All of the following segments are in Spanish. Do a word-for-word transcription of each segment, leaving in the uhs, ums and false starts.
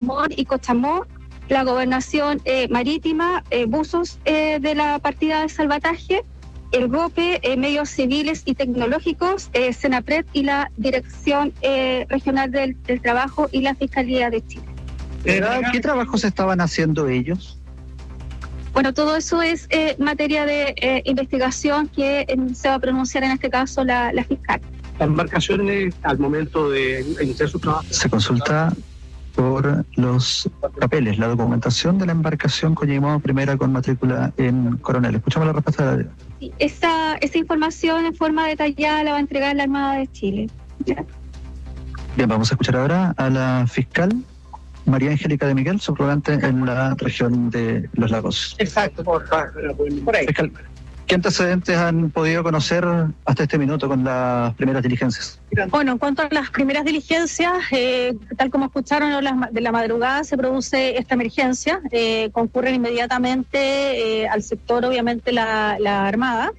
Puerto Montt y Cochamó, la Gobernación eh, Marítima, eh, buzos eh, de la partida de salvataje, el GOPE, eh, medios civiles y tecnológicos, eh, Senapred y la Dirección eh, Regional del, del Trabajo y la Fiscalía de Chile. ¿Qué trabajos estaban haciendo ellos? Bueno, todo eso es eh, materia de eh, investigación que eh, se va a pronunciar en este caso la, la fiscal. Las embarcaciones al momento de iniciar su trabajo. Se consulta por los papeles, la documentación de la embarcación Coñimó Primera con matrícula en Coronel. Escuchamos la respuesta de la... Sí, esa, esa información en forma detallada la va a entregar la Armada de Chile. ¿Ya? Bien, vamos a escuchar ahora a la fiscal María Angélica de Miguel, subrogante en la región de Los Lagos. Exacto, por, por ahí. Fiscal, ¿qué antecedentes han podido conocer hasta este minuto con las primeras diligencias? Bueno, en cuanto a las primeras diligencias, eh, tal como escucharon de la madrugada, se produce esta emergencia. Eh, concurren inmediatamente eh, al sector, obviamente, la, la Armada.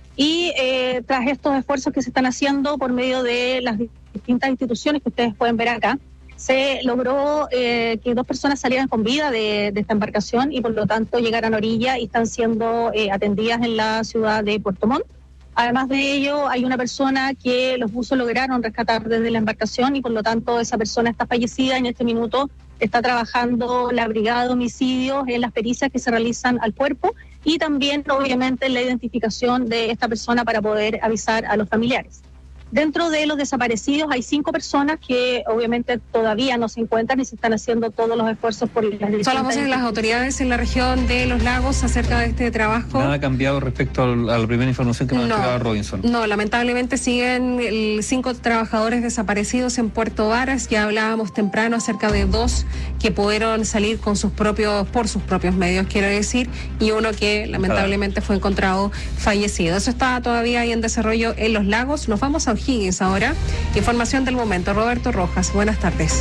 Y eh, tras estos esfuerzos que se están haciendo por medio de las distintas instituciones que ustedes pueden ver acá, se logró eh, que dos personas salieran con vida de, de esta embarcación y por lo tanto llegaran a orilla y están siendo eh, atendidas en la ciudad de Puerto Montt. Además de ello, hay una persona que los buzos lograron rescatar desde la embarcación y por lo tanto esa persona está fallecida. En este minuto está trabajando la brigada de homicidios en las pericias que se realizan al cuerpo y también obviamente en la identificación de esta persona para poder avisar a los familiares. Dentro de los desaparecidos hay cinco personas que obviamente todavía no se encuentran y se están haciendo todos los esfuerzos por las Son las voces de las autoridades en la región de Los Lagos acerca de este trabajo. ¿Nada ha cambiado respecto a la primera información que nos no, entregaba Robinson? No, lamentablemente siguen el, cinco trabajadores desaparecidos en Puerto Varas. Ya hablábamos temprano acerca de dos que pudieron salir con sus propios, por sus propios medios, quiero decir, y uno que lamentablemente fue encontrado fallecido. Eso está todavía ahí en desarrollo en Los Lagos. Nos vamos a O'Higgins ahora. Información del momento. Roberto Rojas, buenas tardes.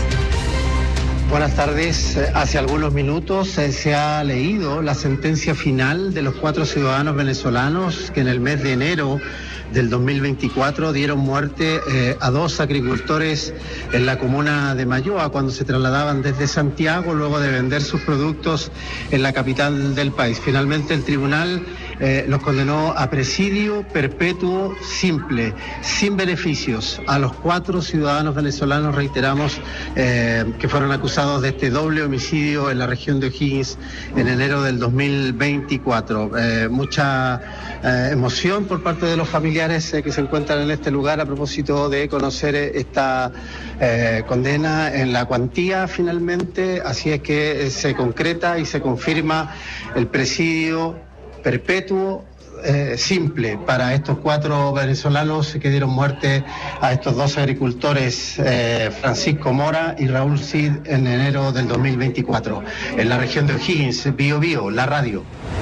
Buenas tardes. Hace algunos minutos eh, se ha leído la sentencia final de los cuatro ciudadanos venezolanos que en el mes de enero del dos mil veinticuatro dieron muerte eh, a dos agricultores en la comuna de Mayoa cuando se trasladaban desde Santiago luego de vender sus productos en la capital del país. Finalmente el tribunal eh, los condenó a presidio perpetuo simple, sin beneficios, a los cuatro ciudadanos venezolanos, reiteramos, eh, que fueron acusados de este doble homicidio en la región de O'Higgins en enero del dos mil veinticuatro. Eh, mucha eh, emoción por parte de los familiares que se encuentran en este lugar a propósito de conocer esta eh, condena en la cuantía finalmente, así es que se concreta y se confirma el presidio perpetuo eh, simple para estos cuatro venezolanos que dieron muerte a estos dos agricultores, eh, Francisco Mora y Raúl Cid, en enero del dos mil veinticuatro, en la región de O'Higgins. Bio Bio, la radio.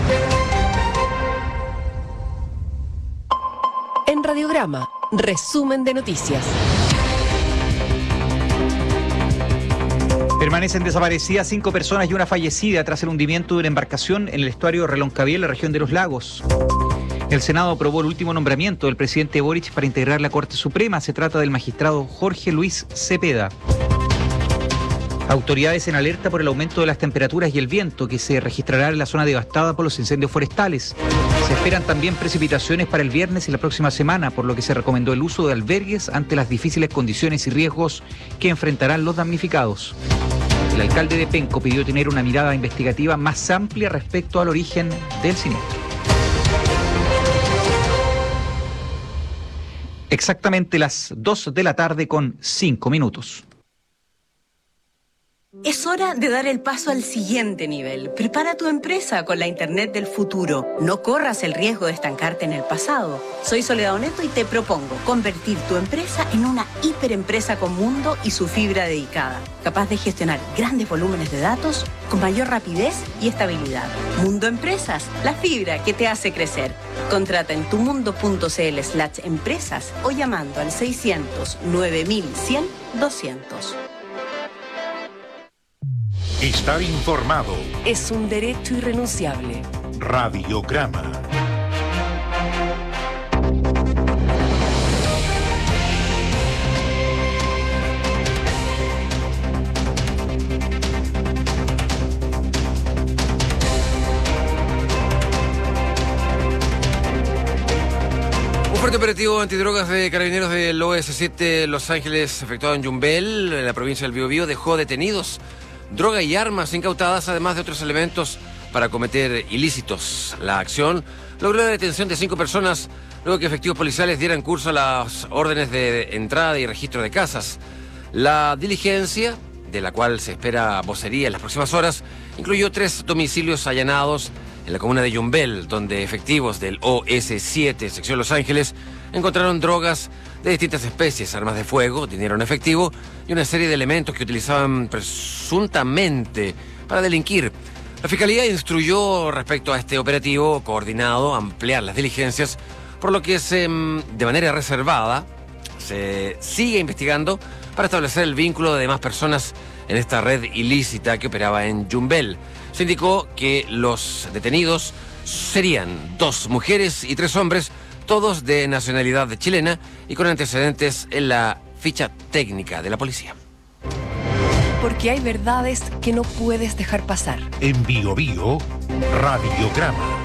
En Radiograma, resumen de noticias. Permanecen desaparecidas cinco personas y una fallecida tras el hundimiento de una embarcación en el estuario Reloncaví, en la región de Los Lagos. El Senado aprobó el último nombramiento del presidente Boric para integrar la Corte Suprema. Se trata del magistrado Jorge Luis Cepeda. Autoridades en alerta por el aumento de las temperaturas y el viento que se registrará en la zona devastada por los incendios forestales. Se esperan también precipitaciones para el viernes y la próxima semana, por lo que se recomendó el uso de albergues ante las difíciles condiciones y riesgos que enfrentarán los damnificados. El alcalde de Penco pidió tener una mirada investigativa más amplia respecto al origen del siniestro. Exactamente las dos de la tarde con cinco minutos. Es hora de dar el paso al siguiente nivel. Prepara tu empresa con la Internet del futuro. No corras el riesgo de estancarte en el pasado. Soy Soledad Oneto y te propongo convertir tu empresa en una hiperempresa con Mundo y su fibra dedicada, capaz de gestionar grandes volúmenes de datos con mayor rapidez y estabilidad. Mundo Empresas, la fibra que te hace crecer. Contrata en tumundo.cl slash empresas o llamando al seiscientos nueve mil cien doscientos. Estar informado es un derecho irrenunciable. Radiograma. Fuerte operativo antidrogas de carabineros del O S siete Los Ángeles, efectuado en Yumbel, en la provincia del Biobío, dejó detenidos droga y armas incautadas, además de otros elementos para cometer ilícitos. La acción logró la detención de cinco personas, luego que efectivos policiales dieran curso a las órdenes de entrada y registro de casas. La diligencia, de la cual se espera vocería en las próximas horas, incluyó tres domicilios allanados en la comuna de Yumbel, donde efectivos del O S siete, sección Los Ángeles, encontraron drogas de distintas especies, armas de fuego, dinero en efectivo y una serie de elementos que utilizaban presuntamente para delinquir. La Fiscalía instruyó respecto a este operativo coordinado ampliar las diligencias, por lo que se, de manera reservada se sigue investigando para establecer el vínculo de demás personas en esta red ilícita que operaba en Yumbel. Se indicó que los detenidos serían dos mujeres y tres hombres, todos de nacionalidad chilena y con antecedentes en la ficha técnica de la policía. Porque hay verdades que no puedes dejar pasar. En Bio Bio, Radiograma.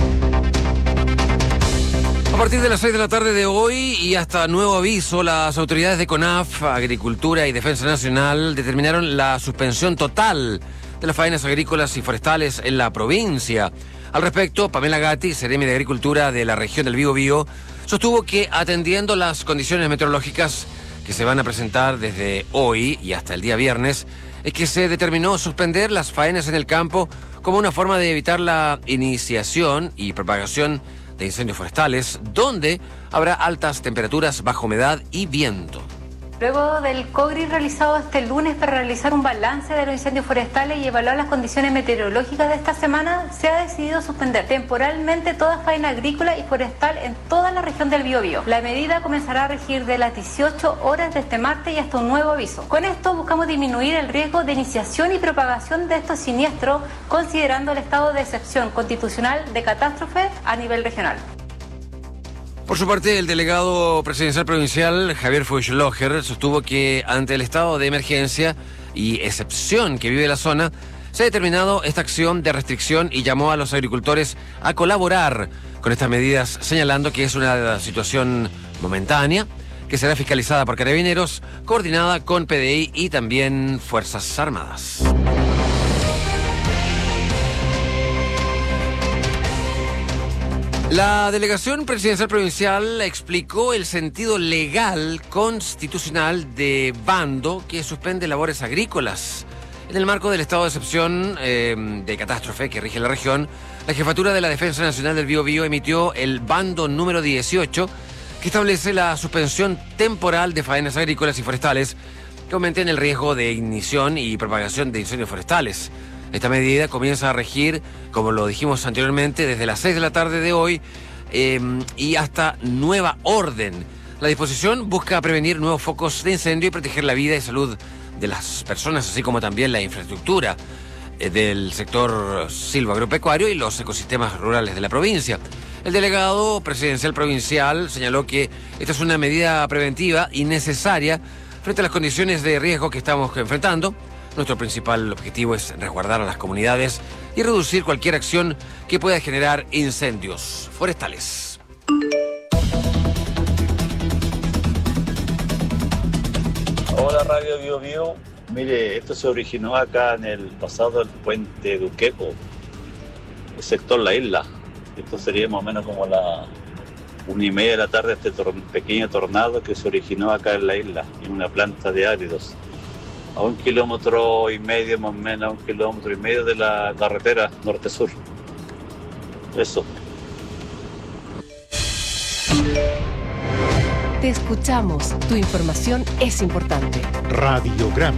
A partir de las seis de la tarde de hoy y hasta nuevo aviso, las autoridades de CONAF, Agricultura y Defensa Nacional determinaron la suspensión total de las faenas agrícolas y forestales en la provincia. Al respecto, Pamela Gatti, seremi de Agricultura de la región del Biobío, sostuvo que atendiendo las condiciones meteorológicas que se van a presentar desde hoy y hasta el día viernes, es que se determinó suspender las faenas en el campo como una forma de evitar la iniciación y propagación de incendios forestales, donde habrá altas temperaturas, baja humedad y viento. Luego del COGRI realizado este lunes para realizar un balance de los incendios forestales y evaluar las condiciones meteorológicas de esta semana, se ha decidido suspender temporalmente toda faena agrícola y forestal en toda la región del Biobío. La medida comenzará a regir de las dieciocho horas de este martes y hasta un nuevo aviso. Con esto buscamos disminuir el riesgo de iniciación y propagación de estos siniestros, considerando el estado de excepción constitucional de catástrofe a nivel regional. Por su parte, el delegado presidencial provincial, Javier Feuchtlocher, sostuvo que ante el estado de emergencia y excepción que vive la zona, se ha determinado esta acción de restricción y llamó a los agricultores a colaborar con estas medidas, señalando que es una situación momentánea, que será fiscalizada por Carabineros, coordinada con P D I y también Fuerzas Armadas. La delegación presidencial provincial explicó el sentido legal constitucional de bando que suspende labores agrícolas. En el marco del estado de excepción eh, de catástrofe que rige la región, la Jefatura de la Defensa Nacional del Biobío emitió el bando número dieciocho, que establece la suspensión temporal de faenas agrícolas y forestales que aumenten el riesgo de ignición y propagación de incendios forestales. Esta medida comienza a regir, como lo dijimos anteriormente, desde las seis de la tarde de hoy eh, y hasta nueva orden. La disposición busca prevenir nuevos focos de incendio y proteger la vida y salud de las personas, así como también la infraestructura eh, del sector silvoagropecuario y los ecosistemas rurales de la provincia. El delegado presidencial provincial señaló que esta es una medida preventiva y necesaria frente a las condiciones de riesgo que estamos enfrentando. Nuestro principal objetivo es resguardar a las comunidades y reducir cualquier acción que pueda generar incendios forestales. Hola Radio Bio Bio. Mire, esto se originó acá en el pasado del puente Duqueco, el sector La Isla. Esto sería más o menos como la una y media de la tarde, este tor- pequeño tornado que se originó acá en La Isla, en una planta de áridos. A un kilómetro y medio, más o menos, a un kilómetro y medio de la carretera norte-sur. Eso. Te escuchamos. Tu información es importante. Radiograma.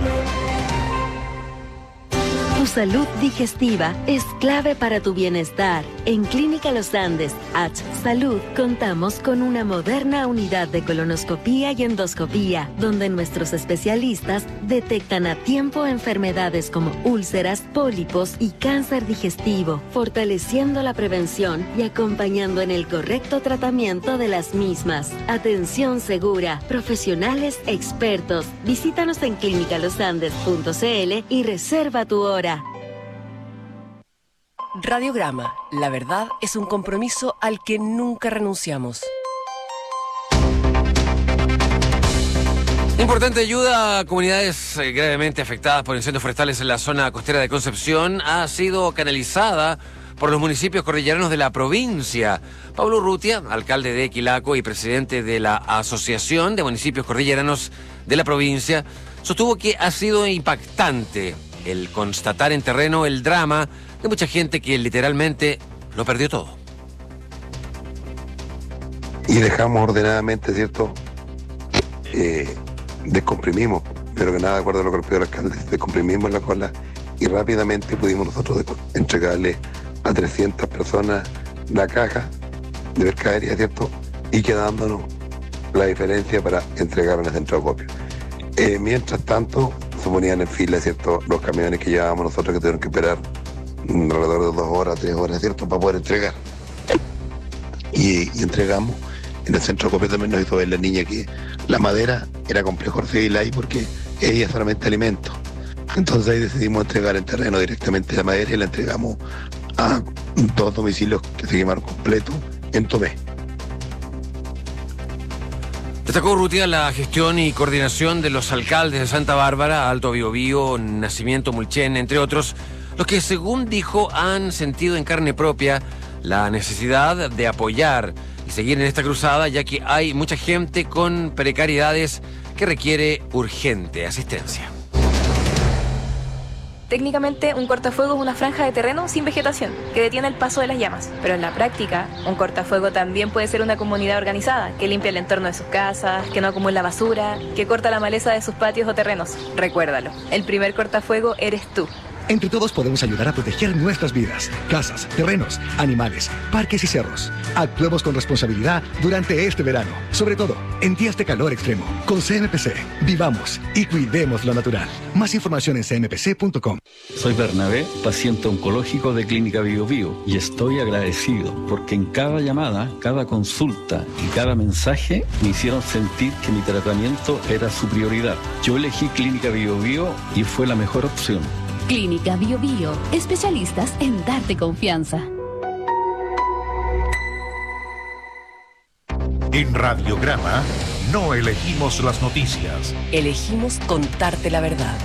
Tu salud digestiva es clave para tu bienestar. En Clínica Los Andes, H Salud, contamos con una moderna unidad de colonoscopía y endoscopía, donde nuestros especialistas detectan a tiempo enfermedades como úlceras, pólipos y cáncer digestivo, fortaleciendo la prevención y acompañando en el correcto tratamiento de las mismas. Atención segura, profesionales expertos. Visítanos en clínica los andes punto c l y reserva tu hora. Radiograma. La verdad es un compromiso al que nunca renunciamos. Importante ayuda a comunidades eh, gravemente afectadas por incendios forestales en la zona costera de Concepción ha sido canalizada por los municipios cordilleranos de la provincia. Pablo Urrutia, alcalde de Quilaco y presidente de la Asociación de Municipios Cordilleranos de la provincia, sostuvo que ha sido impactante el constatar en terreno el drama de mucha gente que literalmente lo perdió todo. Y dejamos ordenadamente, ¿cierto? Eh, descomprimimos, pero que nada, de acuerdo a lo que pidió el alcalde, descomprimimos la cola y rápidamente pudimos nosotros entregarle a trescientas personas la caja de mercadería, ¿cierto? Y quedándonos la diferencia para entregar en el centro de acopio. Eh, mientras tanto, se ponían en fila, ¿cierto? Los camiones que llevábamos nosotros, que tuvieron que esperar alrededor de dos horas, tres horas, ¿cierto? Para poder entregar. Y, y entregamos. En el centro de acopio también nos hizo ver la niña que la madera era complejo recibirla ahí porque ella es solamente alimento. Entonces ahí decidimos entregar en terreno directamente la madera y la entregamos a dos domicilios que se quemaron completos en Tomé. Destacó Urrutia la gestión y coordinación de los alcaldes de Santa Bárbara, Alto Biobío, Nacimiento, Mulchen, entre otros, los que, según dijo, han sentido en carne propia la necesidad de apoyar y seguir en esta cruzada, ya que hay mucha gente con precariedades que requiere urgente asistencia. Técnicamente, un cortafuego es una franja de terreno sin vegetación que detiene el paso de las llamas. Pero en la práctica, un cortafuego también puede ser una comunidad organizada que limpia el entorno de sus casas, que no acumula basura, que corta la maleza de sus patios o terrenos. Recuérdalo, el primer cortafuego eres tú. Entre todos podemos ayudar a proteger nuestras vidas, casas, terrenos, animales, parques y cerros. Actuemos con responsabilidad durante este verano, sobre todo en días de calor extremo. Con C M P C, vivamos y cuidemos lo natural. Más información en c m p c punto com. Soy Bernabé, paciente oncológico de Clínica Bio Bio, y estoy agradecido porque en cada llamada, cada consulta y cada mensaje me hicieron sentir que mi tratamiento era su prioridad. Yo elegí Clínica Bio Bio y fue la mejor opción. Clínica Bio Bio, especialistas en darte confianza. En Radiograma no elegimos las noticias. Elegimos contarte la verdad.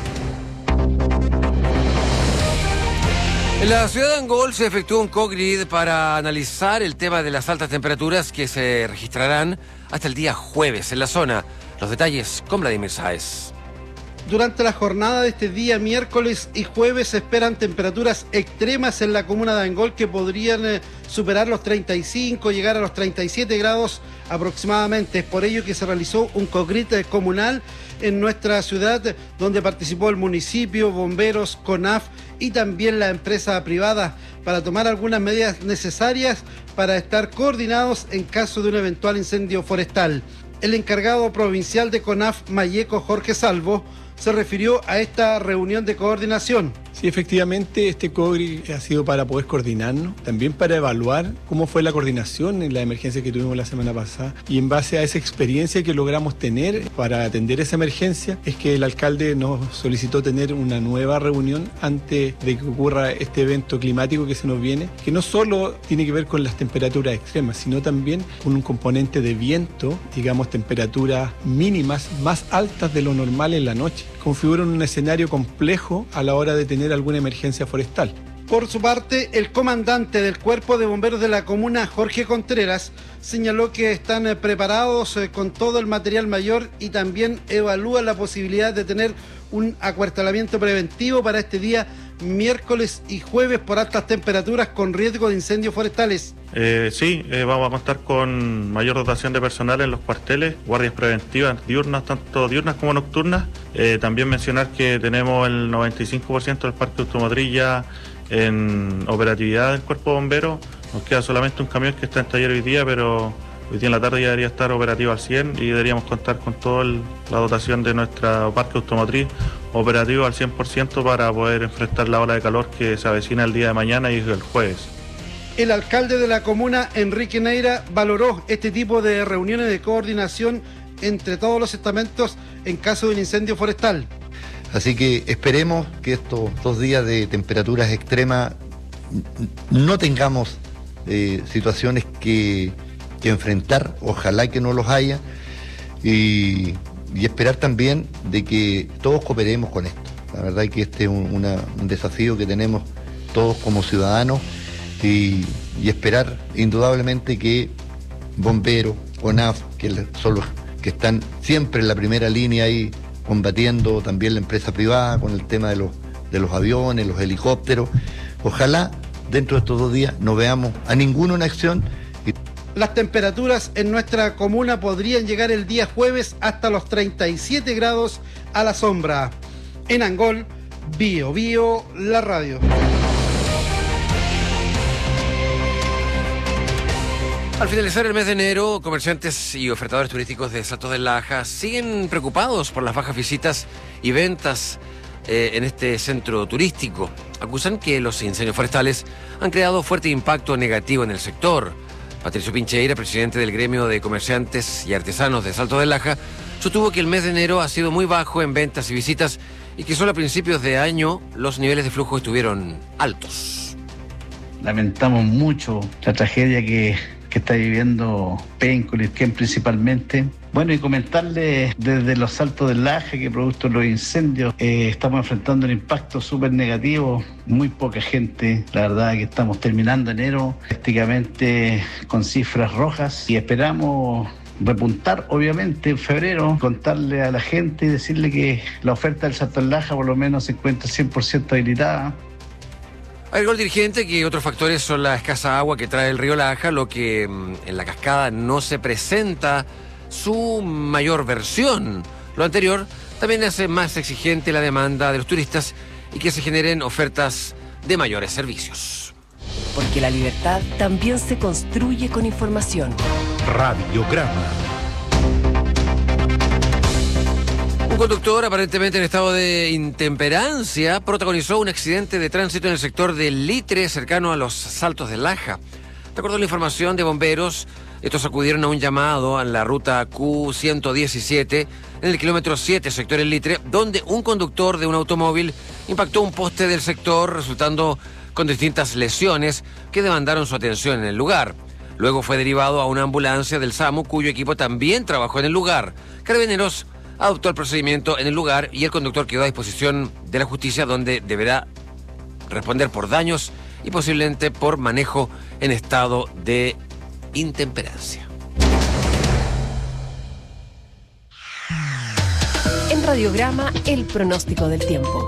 En la ciudad de Angol se efectuó un co-grid para analizar el tema de las altas temperaturas que se registrarán hasta el día jueves en la zona. Los detalles con Vladimir Sáez. Durante la jornada de este día, miércoles y jueves, se esperan temperaturas extremas en la comuna de Angol que podrían eh, superar los treinta y cinco, llegar a los treinta y siete grados aproximadamente. Es por ello que se realizó un co-grid comunal en nuestra ciudad, donde participó el municipio, bomberos, CONAF y también la empresa privada, para tomar algunas medidas necesarias para estar coordinados en caso de un eventual incendio forestal. El encargado provincial de CONAF, Mayeco Jorge Salvo, se refirió a esta reunión de coordinación. Sí, efectivamente, este COGRI ha sido para poder coordinarnos, también para evaluar cómo fue la coordinación en la emergencia que tuvimos la semana pasada, y en base a esa experiencia que logramos tener para atender esa emergencia, es que el alcalde nos solicitó tener una nueva reunión antes de que ocurra este evento climático que se nos viene, que no solo tiene que ver con las temperaturas extremas, sino también con un componente de viento, digamos temperaturas mínimas más altas de lo normal en la noche. Configuran un escenario complejo a la hora de tener alguna emergencia forestal. Por su parte, el comandante del Cuerpo de Bomberos de la comuna, Jorge Contreras, señaló que están preparados con todo el material mayor y también evalúan la posibilidad de tener un acuartelamiento preventivo para este día miércoles y jueves por altas temperaturas con riesgo de incendios forestales. Eh, sí, eh, vamos a contar con mayor dotación de personal en los cuarteles, guardias preventivas diurnas, tanto diurnas como nocturnas. Eh, también mencionar que tenemos el noventa y cinco por ciento del parque automotriz ya en operatividad del Cuerpo de Bomberos. Nos queda solamente un camión que está en taller hoy día, pero hoy día en la tarde ya debería estar operativo al cien y deberíamos contar con toda la dotación de nuestra parque automotriz operativo al cien por ciento para poder enfrentar la ola de calor que se avecina el día de mañana y el jueves. El alcalde de la comuna, Enrique Neira, valoró este tipo de reuniones de coordinación entre todos los estamentos en caso de un incendio forestal. Así que esperemos que estos dos días de temperaturas extremas no tengamos eh, situaciones que, que enfrentar, ojalá que no los haya, y, y esperar también de que todos cooperemos con esto. La verdad es que este es un, una, un desafío que tenemos todos como ciudadanos y, y esperar indudablemente que bomberos, O N A F, que son los que están siempre en la primera línea ahí combatiendo, también la empresa privada con el tema de los, de los aviones, los helicópteros. Ojalá dentro de estos dos días no veamos a ninguno en acción. Las temperaturas en nuestra comuna podrían llegar el día jueves hasta los treinta y siete grados a la sombra. En Angol, Bio Bio, la radio. Al finalizar el mes de enero, comerciantes y ofertadores turísticos de Saltos del Laja siguen preocupados por las bajas visitas y ventas eh, en este centro turístico. Acusan que los incendios forestales han creado fuerte impacto negativo en el sector. Patricio Pincheira, presidente del gremio de comerciantes y artesanos de Saltos del Laja, sostuvo que el mes de enero ha sido muy bajo en ventas y visitas y que solo a principios de año los niveles de flujo estuvieron altos. Lamentamos mucho la tragedia que, que está viviendo Penco, Lirquén principalmente. Bueno, y comentarles desde los Saltos del Laja que producto de los incendios eh, estamos enfrentando un impacto súper negativo, muy poca gente, la verdad que estamos terminando enero prácticamente con cifras rojas y esperamos repuntar obviamente en febrero, contarle a la gente y decirle que la oferta del Salto del Laja por lo menos se encuentra cien por ciento habilitada. Agregó el dirigente que otros factores son la escasa agua que trae el río Laja, lo que en la cascada no se presenta su mayor versión. Lo anterior también hace más exigente la demanda de los turistas y que se generen ofertas de mayores servicios. Porque la libertad también se construye con información. Radiograma. Un conductor aparentemente en estado de intemperancia protagonizó un accidente de tránsito en el sector del Litre, cercano a los Saltos del Laja. De acuerdo a la información de bomberos, estos acudieron a un llamado a la ruta Q ciento diecisiete en el kilómetro siete, sector El Litre, donde un conductor de un automóvil impactó un poste del sector, resultando con distintas lesiones que demandaron su atención en el lugar. Luego fue derivado a una ambulancia del SAMU, cuyo equipo también trabajó en el lugar. Carabineros adoptó el procedimiento en el lugar y el conductor quedó a disposición de la justicia, donde deberá responder por daños y posiblemente por manejo en estado de intemperancia. En Radiograma, el pronóstico del tiempo.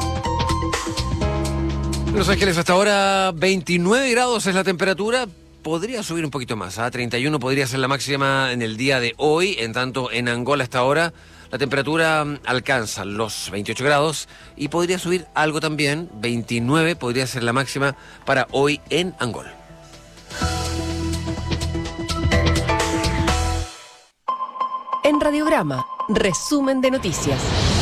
En Los Ángeles hasta ahora veintinueve grados es la temperatura. Podría subir un poquito más, a ¿eh? treinta y uno podría ser la máxima en el día de hoy. En tanto, en Angola hasta ahora la temperatura alcanza los veintiocho grados y podría subir algo también. veintinueve podría ser la máxima para hoy en Angola. En Radiograma, resumen de noticias.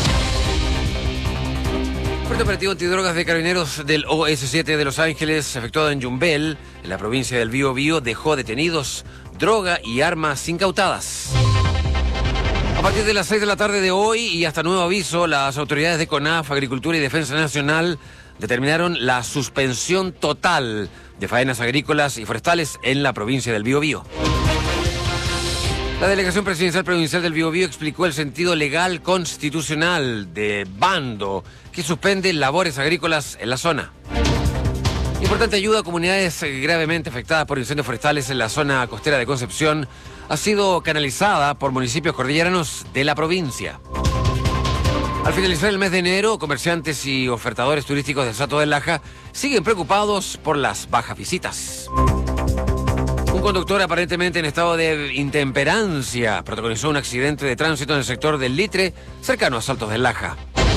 Fuerte operativo antidrogas de carabineros del O S siete de Los Ángeles, efectuado en Yumbel, en la provincia del Bío Bío, dejó detenidos droga y armas incautadas. A partir de las seis de la tarde de hoy y hasta nuevo aviso, las autoridades de CONAF, Agricultura y Defensa Nacional determinaron la suspensión total de faenas agrícolas y forestales en la provincia del Bío Bío. La Delegación Presidencial Provincial del Bío Bío explicó el sentido legal constitucional de bando que suspende labores agrícolas en la zona. Importante ayuda a comunidades gravemente afectadas por incendios forestales en la zona costera de Concepción ha sido canalizada por municipios cordilleranos de la provincia. Al finalizar el mes de enero, comerciantes y ofertadores turísticos de Saltos del Laja siguen preocupados por las bajas visitas. Un conductor aparentemente en estado de intemperancia protagonizó un accidente de tránsito en el sector del Litre, cercano a Saltos del Laja.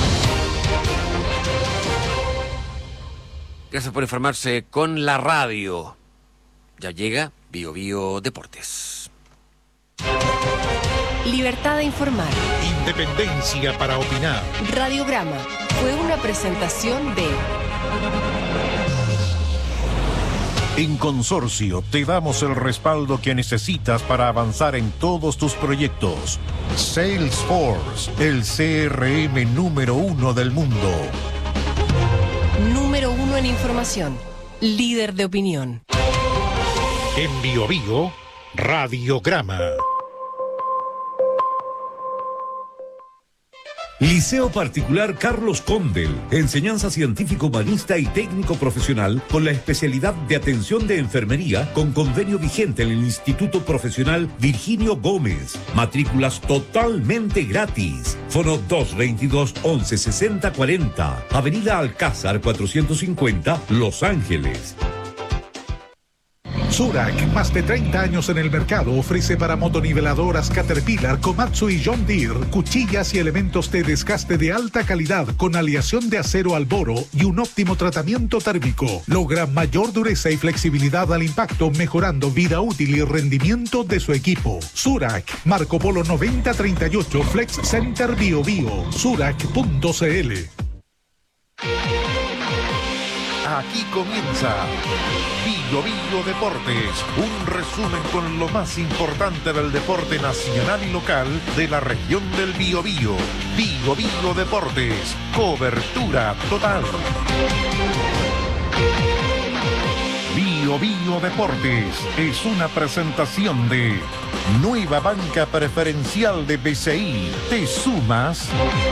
Gracias por informarse con la radio. Ya llega Bío Bío Deportes. Libertad de informar. Independencia para opinar. Radiograma fue una presentación de... En Consorcio te damos el respaldo que necesitas para avanzar en todos tus proyectos. Salesforce, el C R M número uno del mundo. Número uno en información. Líder de opinión. En Bío Bío, Radiograma. Liceo Particular Carlos Condel, enseñanza científico humanista y técnico profesional con la especialidad de atención de enfermería con convenio vigente en el Instituto Profesional Virginio Gómez. Matrículas totalmente gratis. Fono dos veintidós once sesenta cuarenta. Avenida Alcázar cuatrocientos cincuenta, Los Ángeles. Surak, más de treinta años en el mercado, ofrece para motoniveladoras Caterpillar, Komatsu y John Deere cuchillas y elementos de desgaste de alta calidad con aleación de acero al boro y un óptimo tratamiento térmico. Logra mayor dureza y flexibilidad al impacto, mejorando vida útil y rendimiento de su equipo. Surak, Marco Polo noventa treinta y ocho, Flex Center Bio Bio, surak punto cl. Aquí comienza Bio Bio Deportes, un resumen con lo más importante del deporte nacional y local de la región del Biobío. Bio Bio Deportes, cobertura total. Bio Bio Deportes es una presentación de Nueva Banca Preferencial de B C I. ¿Te sumas?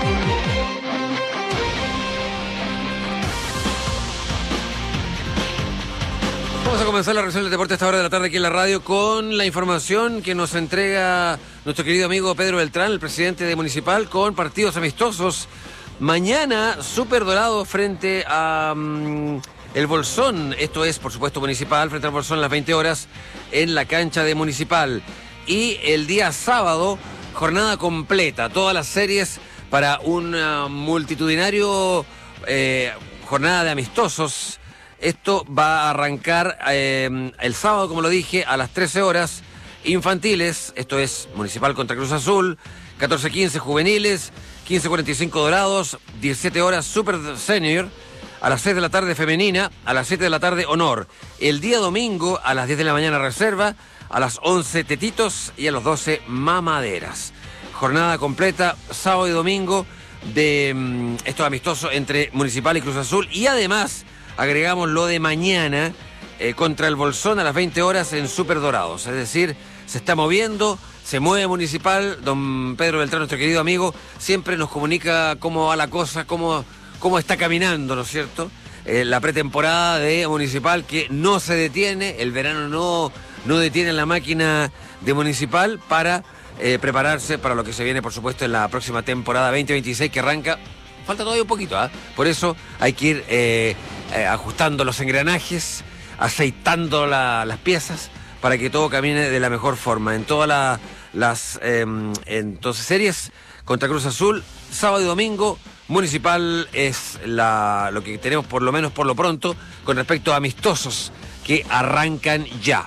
Vamos a comenzar la revisión del deporte a esta hora de la tarde aquí en la radio con la información que nos entrega nuestro querido amigo Pedro Beltrán, el presidente de Municipal, con partidos amistosos. Mañana, Super Dorado frente a um, el Bolsón. Esto es, por supuesto, Municipal frente al Bolsón a las veinte horas en la cancha de Municipal. Y el día sábado, jornada completa, todas las series para un uh, multitudinario eh, jornada de amistosos. Esto va a arrancar eh, el sábado, como lo dije, a las trece horas. Infantiles, esto es Municipal contra Cruz Azul, catorce quince juveniles, quince cuarenta y cinco Dorados, diecisiete horas Super Senior, a las seis de la tarde femenina, a las siete de la tarde honor. El día domingo, a las diez de la mañana reserva, a las once Tetitos y a las doce Mamaderas. Jornada completa, sábado y domingo, de um, estos amistosos entre Municipal y Cruz Azul. Y además agregamos lo de mañana eh, contra el Bolsón a las veinte horas en Super Dorados. Es decir, se está moviendo, se mueve Municipal. Don Pedro Beltrán, nuestro querido amigo, siempre nos comunica cómo va la cosa, cómo, cómo está caminando, ¿no es cierto? Eh, la pretemporada de Municipal que no se detiene, el verano no, no detiene la máquina de Municipal para eh, prepararse para lo que se viene, por supuesto, en la próxima temporada veinte veintiséis que arranca. Falta todavía un poquito, ¿ah? ¿eh? Por eso hay que ir eh, eh, ajustando los engranajes, aceitando la, las piezas para que todo camine de la mejor forma. En todas la, las eh, entonces series contra Cruz Azul, sábado y domingo, Municipal es la, lo que tenemos por lo menos por lo pronto con respecto a amistosos que arrancan ya.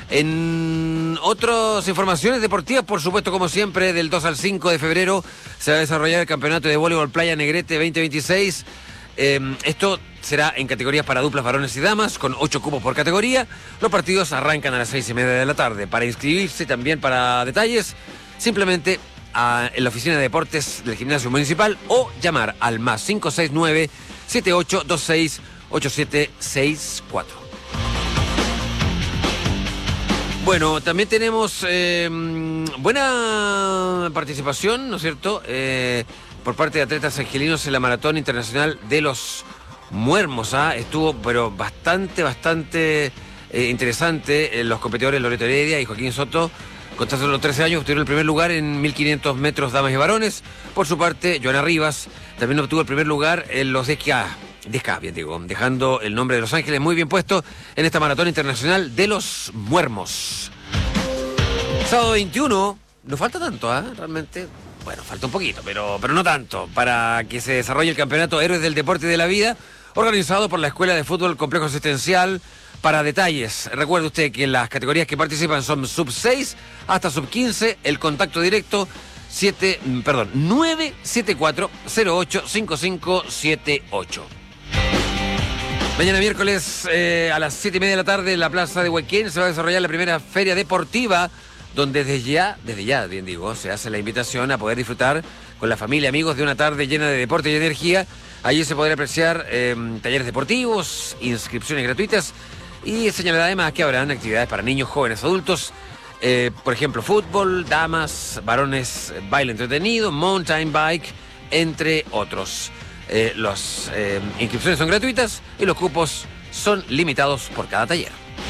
En otras informaciones deportivas, por supuesto, como siempre, del dos al cinco de febrero se va a desarrollar el campeonato de voleibol Playa Negrete veinte veintiséis. Eh, esto será en categorías para duplas varones y damas, con ocho cupos por categoría. Los partidos arrancan a las seis y media de la tarde. Para inscribirse, también para detalles, simplemente a, en la oficina de deportes del gimnasio municipal o llamar al más cinco seis nueve, siete ocho dos seis, ocho siete seis cuatro. Bueno, también tenemos eh, buena participación, ¿no es cierto?, eh, por parte de atletas angelinos en la Maratón Internacional de los Muermos. ¿ah? Estuvo, pero bastante, bastante eh, interesante. Los competidores Loreto Heredia y Joaquín Soto, con tan solo trece años, obtuvieron el primer lugar en mil quinientos metros damas y varones. Por su parte, Joana Rivas también obtuvo el primer lugar en los diez K. diez K, bien digo, dejando el nombre de Los Ángeles muy bien puesto en esta Maratón Internacional de los Muermos. Sábado veintiuno, no falta tanto, ¿ah? ¿eh? Realmente, bueno, falta un poquito, pero, pero no tanto, para que se desarrolle el campeonato Héroes del Deporte y de la Vida, organizado por la Escuela de Fútbol Complejo Asistencial. Para detalles, recuerde usted que las categorías que participan son sub seis hasta sub quince, el contacto directo siete, perdón, nueve siete cuatro cero ocho cinco cinco siete ocho. Mañana miércoles eh, a las siete y media de la tarde en la plaza de Huequén se va a desarrollar la primera feria deportiva, donde desde ya, desde ya, bien digo, se hace la invitación a poder disfrutar con la familia, amigos, de una tarde llena de deporte y energía. Allí se podrá apreciar eh, talleres deportivos, inscripciones gratuitas y señalar además que habrán actividades para niños, jóvenes, adultos, eh, por ejemplo, fútbol, damas, varones, baile entretenido, mountain bike, entre otros. Eh, las eh, inscripciones son gratuitas y los cupos son limitados por cada taller.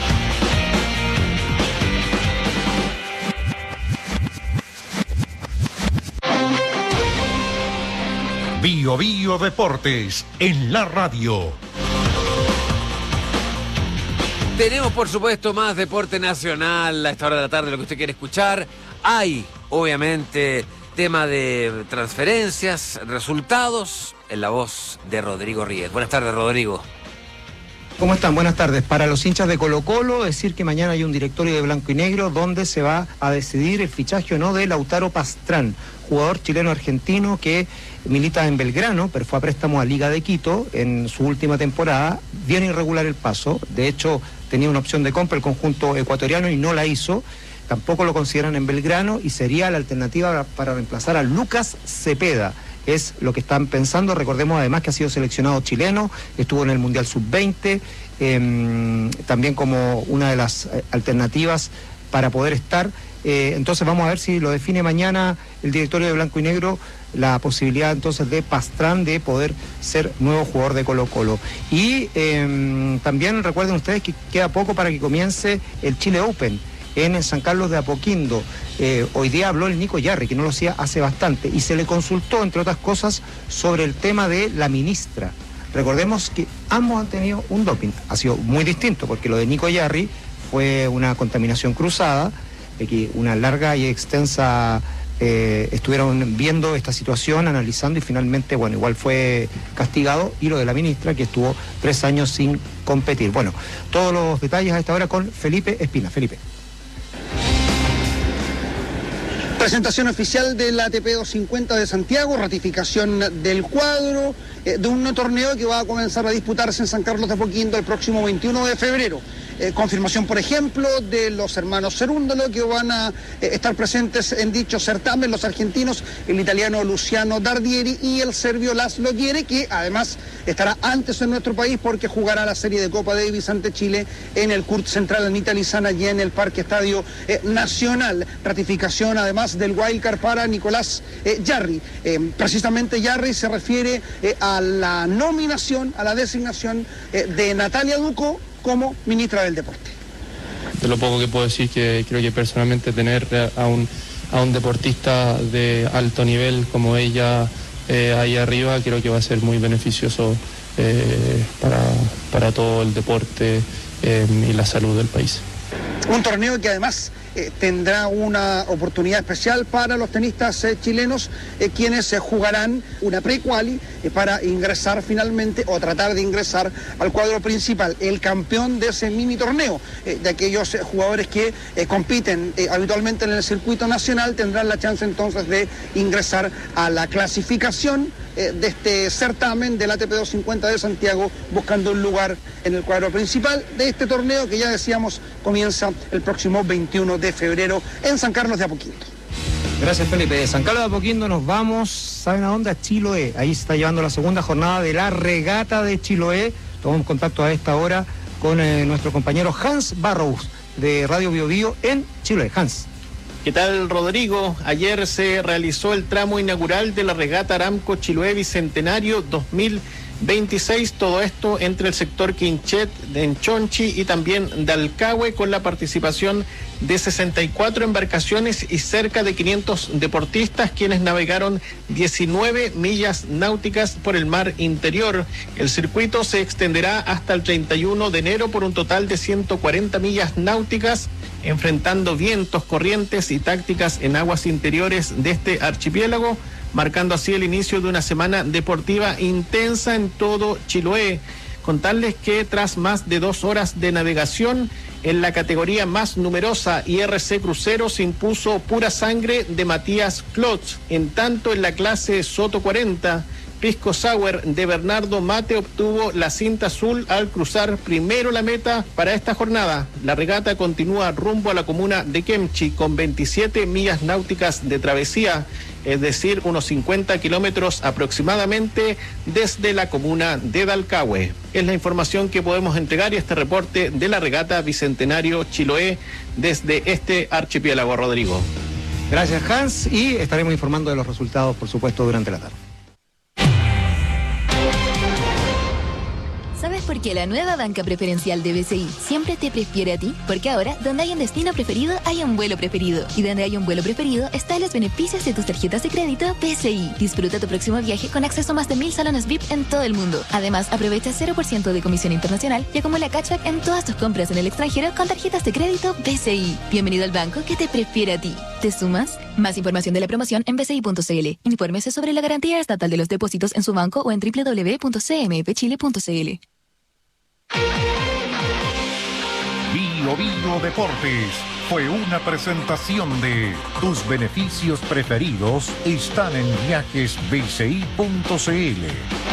Bio Bio Deportes en la radio. Tenemos, por supuesto, más deporte nacional a esta hora de la tarde, lo que usted quiere escuchar. Hay, obviamente, tema de transferencias, resultados, en la voz de Rodrigo Ríez. Buenas tardes, Rodrigo. ¿Cómo están? Buenas tardes. Para los hinchas de Colo-Colo, decir que mañana hay un directorio de blanco y negro donde se va a decidir el fichaje o no de Lautaro Pastrán, jugador chileno-argentino que milita en Belgrano, pero fue a préstamo a Liga de Quito en su última temporada. Bien irregular el paso. De hecho, tenía una opción de compra el conjunto ecuatoriano y no la hizo. Tampoco lo consideran en Belgrano y sería la alternativa para reemplazar a Lucas Cepeda. Es lo que están pensando. Recordemos además que ha sido seleccionado chileno, estuvo en el Mundial sub veinte, eh, también como una de las alternativas para poder estar. Eh, entonces vamos a ver si lo define mañana el directorio de blanco y negro, la posibilidad entonces de Pastrán de poder ser nuevo jugador de Colo-Colo. Y eh, también recuerden ustedes que queda poco para que comience el Chile Open en San Carlos de Apoquindo. Eh, hoy día habló el Nico Yarri, que no lo hacía hace bastante, y se le consultó, entre otras cosas, sobre el tema de la ministra. Recordemos que ambos han tenido un doping. Ha sido muy distinto, porque lo de Nico Yarri fue una contaminación cruzada, de que una larga y extensa eh, estuvieron viendo esta situación, analizando, y finalmente, bueno, igual fue castigado, y lo de la ministra, que estuvo tres años sin competir. Bueno, todos los detalles a esta hora con Felipe Espina. Felipe. Presentación oficial del A T P doscientos cincuenta de Santiago, ratificación del cuadro eh, de un torneo que va a comenzar a disputarse en San Carlos de Apoquindo el próximo veintiuno de febrero. Eh, confirmación, por ejemplo, de los hermanos Cerúndolo, que van a eh, estar presentes en dicho certamen, los argentinos, el italiano Luciano Dardieri y el serbio Laszlo Giere, que además estará antes en nuestro país porque jugará la serie de Copa Davis ante Chile en el Kurt Central en Italizana y en el Parque Estadio eh, Nacional. Ratificación además del wildcard para Nicolás eh, Yarri. Eh, precisamente Yarri se refiere eh, a la nominación, a la designación eh, de Natalia Ducó como ministra del Deporte. De lo poco que puedo decir, que creo que personalmente tener a un, a un deportista de alto nivel como ella eh, ahí arriba, creo que va a ser muy beneficioso eh, para, para todo el deporte eh, y la salud del país. Un torneo que además eh, tendrá una oportunidad especial para los tenistas eh, chilenos, eh, quienes eh, jugarán una pre-quali eh, para ingresar finalmente o tratar de ingresar al cuadro principal. El campeón de ese mini torneo, eh, de aquellos eh, jugadores que eh, compiten eh, habitualmente en el circuito nacional, tendrán la chance entonces de ingresar a la clasificación eh, de este certamen del A T P doscientos cincuenta de Santiago, buscando un lugar en el cuadro principal de este torneo que ya decíamos comienza el próximo veintiuno de febrero en San Carlos de Apoquindo. Gracias, Felipe. De San Carlos de Apoquindo nos vamos, ¿saben a dónde? A Chiloé. Ahí se está llevando la segunda jornada de la regata de Chiloé. Tomamos contacto a esta hora con eh, nuestro compañero Hans Barrows de Radio Bio Bio en Chiloé. Hans. ¿Qué tal, Rodrigo? Ayer se realizó el tramo inaugural de la regata Aramco Chiloé Bicentenario dos mil veintiséis, todo esto entre el sector Quinchet, de Enchonchi y también de Alcagüe, con la participación de sesenta y cuatro embarcaciones y cerca de quinientos deportistas, quienes navegaron diecinueve millas náuticas por el mar interior. El circuito se extenderá hasta el treinta y uno de enero por un total de ciento cuarenta millas náuticas, enfrentando vientos, corrientes y tácticas en aguas interiores de este archipiélago, marcando así el inicio de una semana deportiva intensa en todo Chiloé. Contarles que tras más de dos horas de navegación, en la categoría más numerosa, I R C Crucero, se impuso Pura Sangre de Matías Klotz. En tanto, en la clase Soto cuarenta, Pisco Sour de Bernardo Mate obtuvo la cinta azul al cruzar primero la meta para esta jornada. La regata continúa rumbo a la comuna de Kemchi con veintisiete millas náuticas de travesía, es decir, unos cincuenta kilómetros aproximadamente desde la comuna de Dalcahue. Es la información que podemos entregar y este reporte de la regata Bicentenario Chiloé desde este archipiélago, Rodrigo. Gracias, Hans, y estaremos informando de los resultados, por supuesto, durante la tarde. ¿Sabes por qué la nueva banca preferencial de B C I siempre te prefiere a ti? Porque ahora, donde hay un destino preferido, hay un vuelo preferido. Y donde hay un vuelo preferido, están los beneficios de tus tarjetas de crédito B C I. Disfruta tu próximo viaje con acceso a más de mil salones V I P en todo el mundo. Además, aprovecha cero por ciento de comisión internacional y acumula cashback en todas tus compras en el extranjero con tarjetas de crédito B C I. Bienvenido al banco que te prefiere a ti. ¿Te sumas? Más información de la promoción en b c i punto c l. Infórmese sobre la garantía estatal de los depósitos en su banco o en w w w punto c m f chile punto c l. Bio Bio Deportes fue una presentación de tus beneficios preferidos están en viajes b c i punto c l.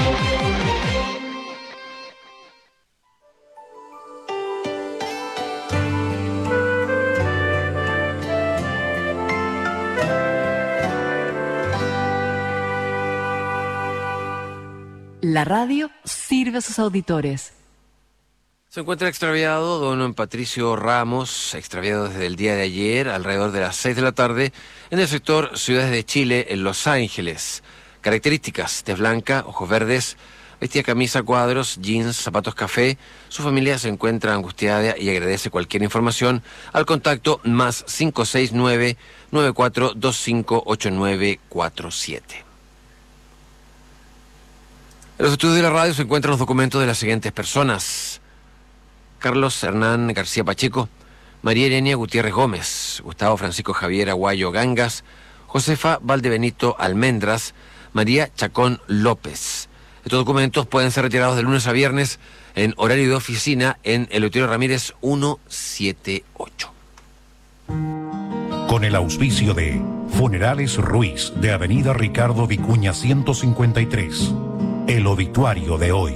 La radio sirve a sus auditores. Se encuentra extraviado don Patricio Ramos, extraviado desde el día de ayer, alrededor de las seis de la tarde, en el sector Ciudades de Chile, en Los Ángeles. Características: tez blanca, ojos verdes, vestía camisa cuadros, jeans, zapatos café. Su familia se encuentra angustiada y agradece cualquier información al contacto más cinco seis nueve, nueve cuatro dos cinco, ocho nueve cuatro siete. En los estudios de la radio se encuentran los documentos de las siguientes personas: Carlos Hernán García Pacheco, María Irenia Gutiérrez Gómez, Gustavo Francisco Javier Aguayo Gangas, Josefa Valdebenito Almendras, María Chacón López. Estos documentos pueden ser retirados de lunes a viernes en horario de oficina en Eleuterio Ramírez ciento setenta y ocho. Con el auspicio de Funerales Ruiz, de Avenida Ricardo Vicuña ciento cincuenta y tres. El obituario de hoy.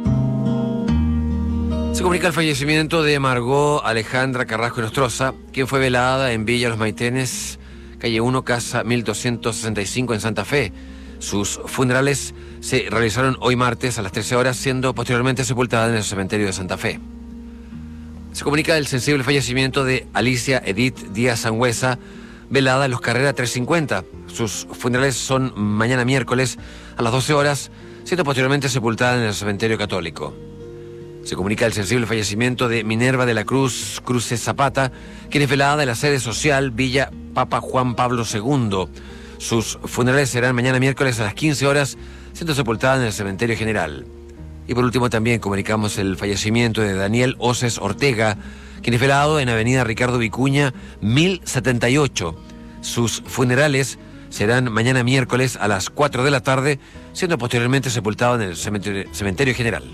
Se comunica el fallecimiento de Margot Alejandra Carrasco Nostroza, quien fue velada en Villa Los Maitenes, calle uno, casa mil doscientos sesenta y cinco en Santa Fe. Sus funerales se realizaron hoy martes a las trece horas, siendo posteriormente sepultada en el cementerio de Santa Fe. Se comunica el sensible fallecimiento de Alicia Edith Díaz Sangüesa, velada en Los Carreras trescientos cincuenta. Sus funerales son mañana miércoles a las doce horas, siendo posteriormente sepultada en el cementerio católico. Se comunica el sensible fallecimiento de Minerva de la Cruz Cruces Zapata, quien es velada en la sede social Villa Papa Juan Pablo segundo. Sus funerales serán mañana miércoles a las quince horas, siendo sepultada en el cementerio general. Y por último también comunicamos el fallecimiento de Daniel Oces Ortega, quien es velado en Avenida Ricardo Vicuña mil setenta y ocho. Sus funerales serán mañana miércoles a las cuatro de la tarde, siendo posteriormente sepultado en el cementerio, cementerio general.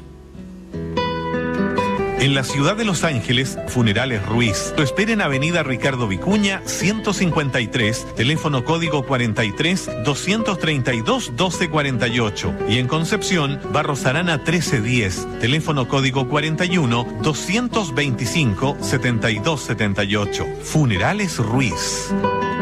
En la ciudad de Los Ángeles, Funerales Ruiz lo espera en Avenida Ricardo Vicuña ciento cincuenta y tres, teléfono código cuarenta y tres, doscientos treinta y dos, doce cuarenta y ocho. Y en Concepción, Barros Arana trece diez, teléfono código cuarenta y uno, doscientos veinticinco, setenta y dos setenta y ocho. Funerales Ruiz.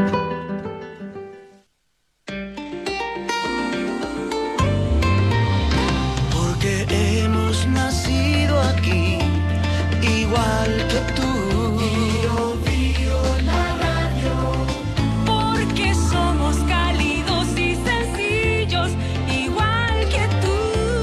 Igual que tú. Bio, bio, la radio. Porque somos cálidos y sencillos, igual que tú.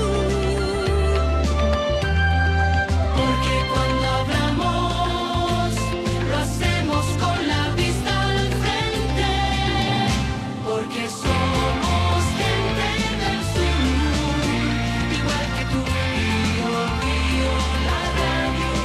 Porque cuando hablamos, lo hacemos con la vista al frente. Porque somos gente del sur, igual que tú. Bio, bio, la radio.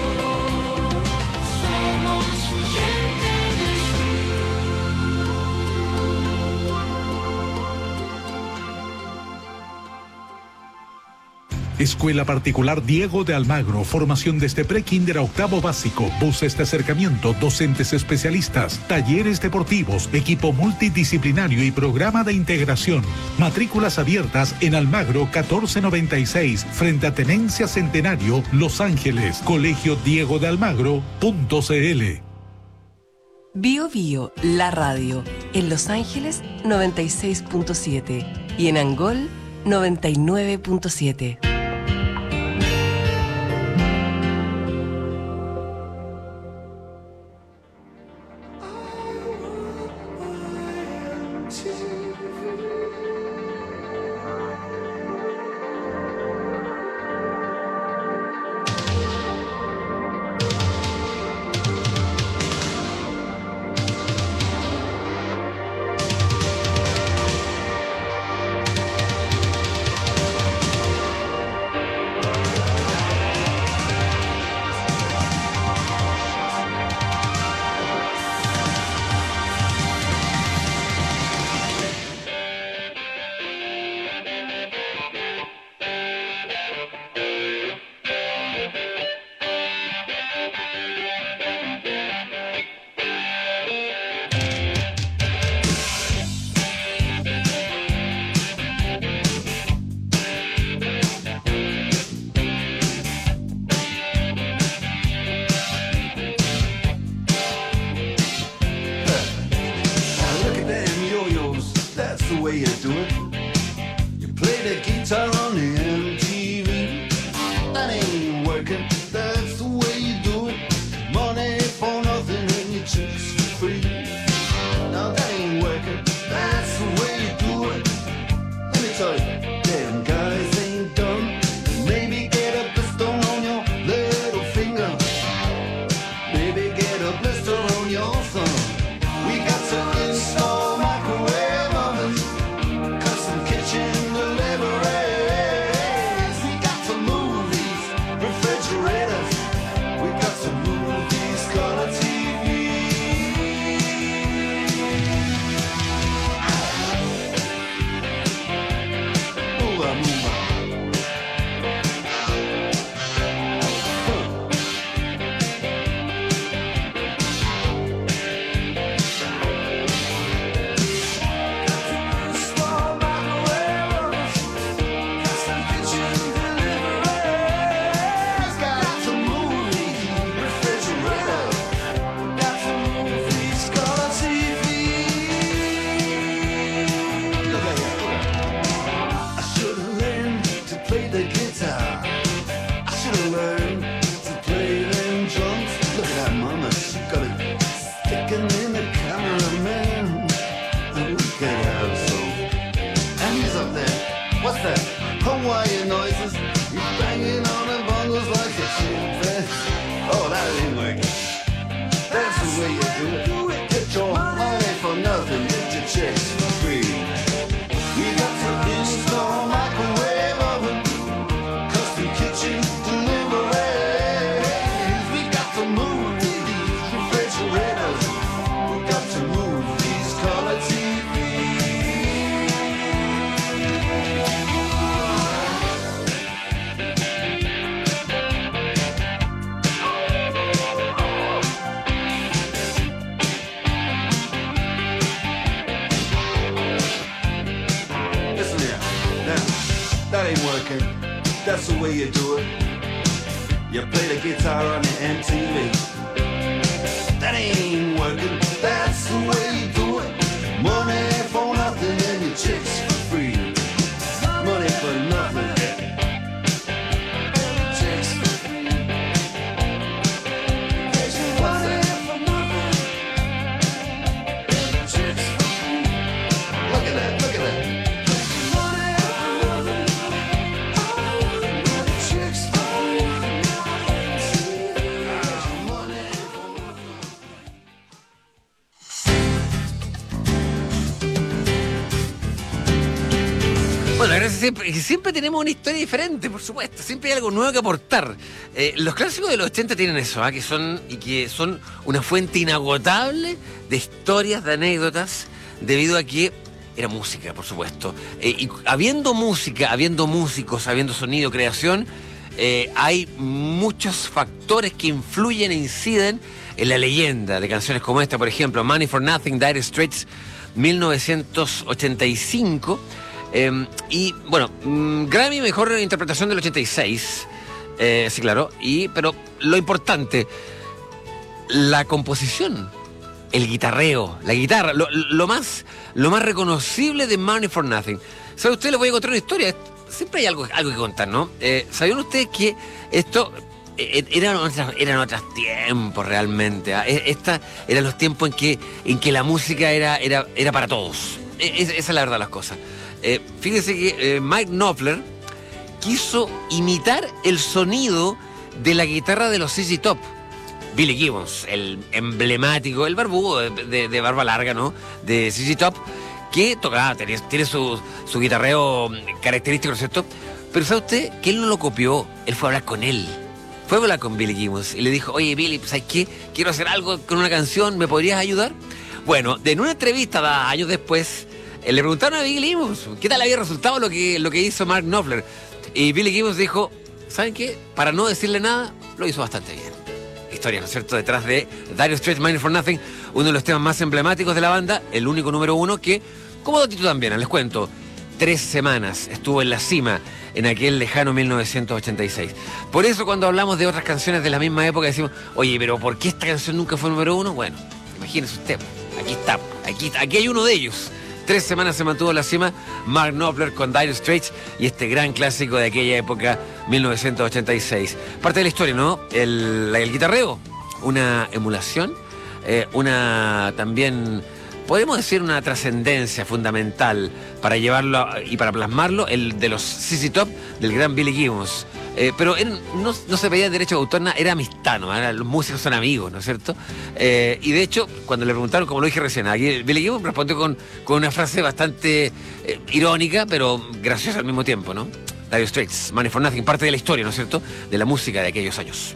Escuela Particular Diego de Almagro, formación desde pre-kinder a octavo básico, buses de acercamiento, docentes especialistas, talleres deportivos, equipo multidisciplinario y programa de integración. Matrículas abiertas en Almagro catorce noventa y seis, frente a Tenencia Centenario, Los Ángeles, colegio diego de almagro punto c l. Bio Bio, la radio, en Los Ángeles noventa y seis punto siete y en Angol noventa y nueve punto siete. the way you do it. You play the guitar on the M T V. That ain't working, that's the way you do it. Money for nothing and your chicks for free. Money for nothing. Chicks for free. Money for nothing. Chicks for free. Look at that, look at that. Money for nothing. Chicks for free. Money for nothing. Bueno, la gracia siempre, es que siempre tenemos una historia diferente, por supuesto. Siempre hay algo nuevo que aportar. Eh, los clásicos de los ochenta tienen eso, ¿ah? que son y que son una fuente inagotable de historias, de anécdotas, debido a que era música, por supuesto. Eh, y habiendo música, habiendo músicos, habiendo sonido, creación, eh, hay muchos factores que influyen e inciden en la leyenda de canciones como esta, por ejemplo, Money for Nothing, Dire Straits, mil novecientos ochenta y cinco. Eh, y bueno, mmm, Grammy mejor interpretación del ochenta y seis, eh, sí, claro. Y, pero lo importante, la composición, el guitarreo, la guitarra, lo, lo más, lo más reconocible de Money for Nothing. ¿Sabe usted? Les voy a contar una historia. Siempre hay algo, algo que contar, ¿no? Eh, ¿Sabían ustedes que esto eh, eran otros, eran otros tiempos realmente? ¿eh? Esta eran los tiempos en que, en que la música era, era, era para todos. Es, esa es la verdad de las cosas. Eh, fíjense que eh, Mike Knopfler quiso imitar el sonido de la guitarra de los Z Z Top. Billy Gibbons, el emblemático, el barbudo de, de, de barba larga, ¿no? De Z Z Top, que tocaba, tiene, tiene su, su guitarreo característico, ¿no es cierto? Pero ¿sabe usted que él no lo copió? Él fue a hablar con él. Fue a hablar con Billy Gibbons y le dijo, oye Billy, ¿sabes qué? Quiero hacer algo con una canción, ¿me podrías ayudar? Bueno, en una entrevista años después, le preguntaron a Billy Gibbons qué tal había resultado lo que, lo que hizo Mark Knopfler. Y Billy Gibbons dijo, ¿saben qué? Para no decirle nada, lo hizo bastante bien. Historia, ¿no es cierto? Detrás de Dire Straits, Money for Nothing, uno de los temas más emblemáticos de la banda, el único número uno que, como datito también, les cuento, tres semanas estuvo en la cima en aquel lejano mil novecientos ochenta y seis. Por eso cuando hablamos de otras canciones de la misma época decimos, oye, pero ¿por qué esta canción nunca fue número uno? Bueno, imagínese usted, aquí está, aquí, aquí hay uno de ellos. Tres semanas se mantuvo en la cima Mark Knopfler con Dire Straits y este gran clásico de aquella época, mil novecientos ochenta y seis. Parte de la historia, ¿no? El, el guitarreo, una emulación, eh, una también, podemos decir, una trascendencia fundamental para llevarlo y para plasmarlo, el de los Z Z Top del gran Billy Gibbons. Eh, pero él no, no se pedía derecho de autor, era amistad, ¿no? Era, los músicos son amigos, ¿no es cierto? Eh, y de hecho, cuando le preguntaron, como lo dije recién, aquí Billy Gibbons respondió con, con una frase bastante eh, irónica, pero graciosa al mismo tiempo, ¿no? Dire Straits, Money for Nothing, parte de la historia, ¿no es cierto?, de la música de aquellos años.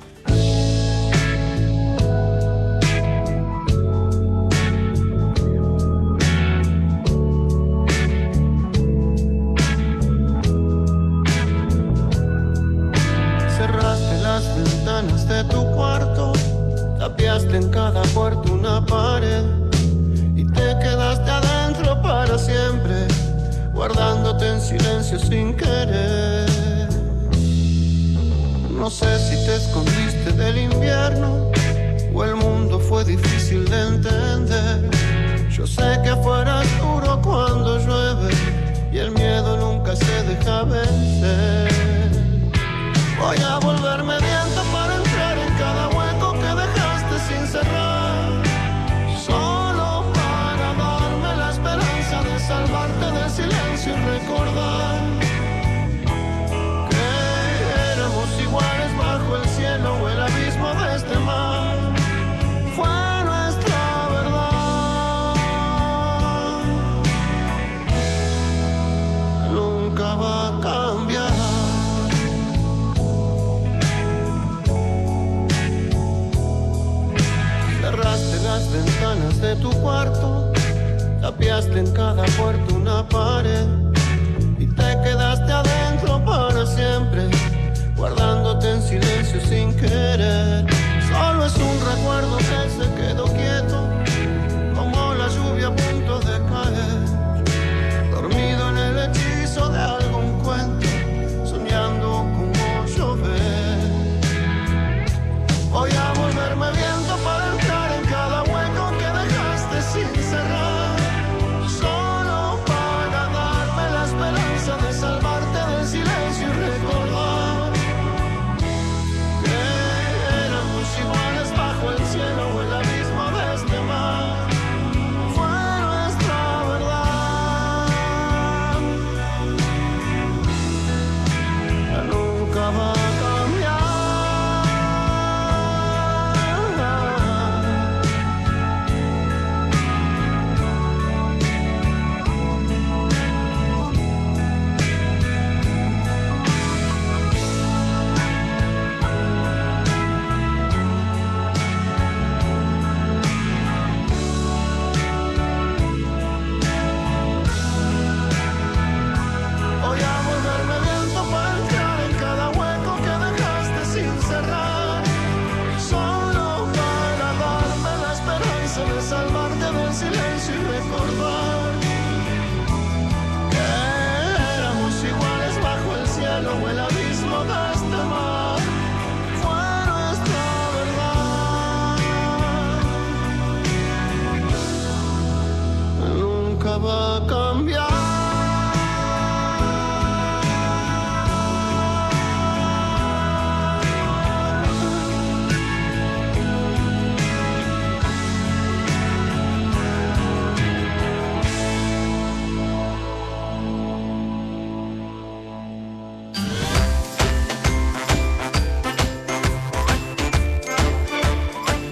De tu cuarto, tapiaste en cada puerta una pared y te quedaste adentro para siempre, guardándote en silencio sin querer. No sé si te escondiste del invierno o el mundo fue difícil de entender. Yo sé que afuera es duro cuando llueve y el miedo nunca se deja vencer. Voy a volverme viento para entrar en cada hueco que dejaste sin cerrar, solo para darme la esperanza de salvarte del silencio y recordar que éramos iguales bajo el cielo o el abismo de este mar. Fue nuestra verdad, nunca va a cambiar. Cerraste las ventanas de tu cuarto, tapiaste en cada puerta una pared y te quedaste adentro para siempre, guardándote en silencio sin querer. Solo es un recuerdo que se quedó quieto, como la lluvia a punto de caer, dormido en el hechizo de algún cuento, soñando